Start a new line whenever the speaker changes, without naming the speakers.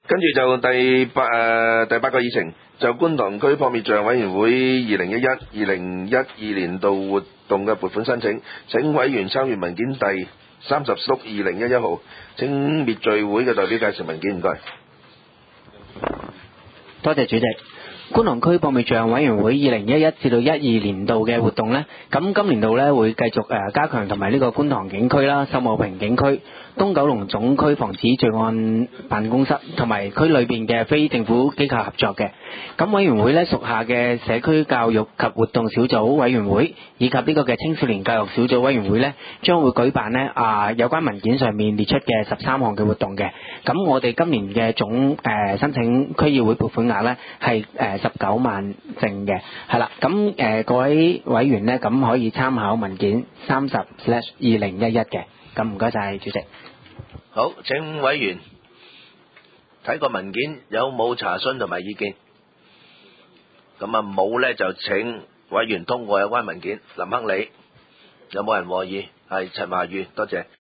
跟住就第八個議程，就觀塘區撲滅罪行委員會2011-2012年度活動嘅撥款申請，請委員參閱文件第30/2011號，請滅罪會嘅代表介紹文件，唔該。
多謝主席。觀塘區撲滅罪行委員會2011至到12年度嘅活動呢，咁今年度呢會繼續加強同埋呢個觀塘警區啦、秀茂坪警區、東九龍總區防止罪案辦公室同埋區裏邊嘅非政府機構合作嘅。咁委員會呢屬下嘅社區教育及活動小組委員會以及呢個嘅青少年教育小組委員會呢，將會舉辦呢有關文件上面列出嘅13項嘅活動嘅。咁我哋今年嘅總申請區議會撥款額呢係19萬正嘅，係啦。咁各位委員呢，咁可以參考文件30/2011嘅。咁唔該晒主席。
好，請委員睇個文件有冇查詢同埋意見？咁冇呢，就請委員通過有關文件。林克利有冇人和議？係陳華宇，多謝。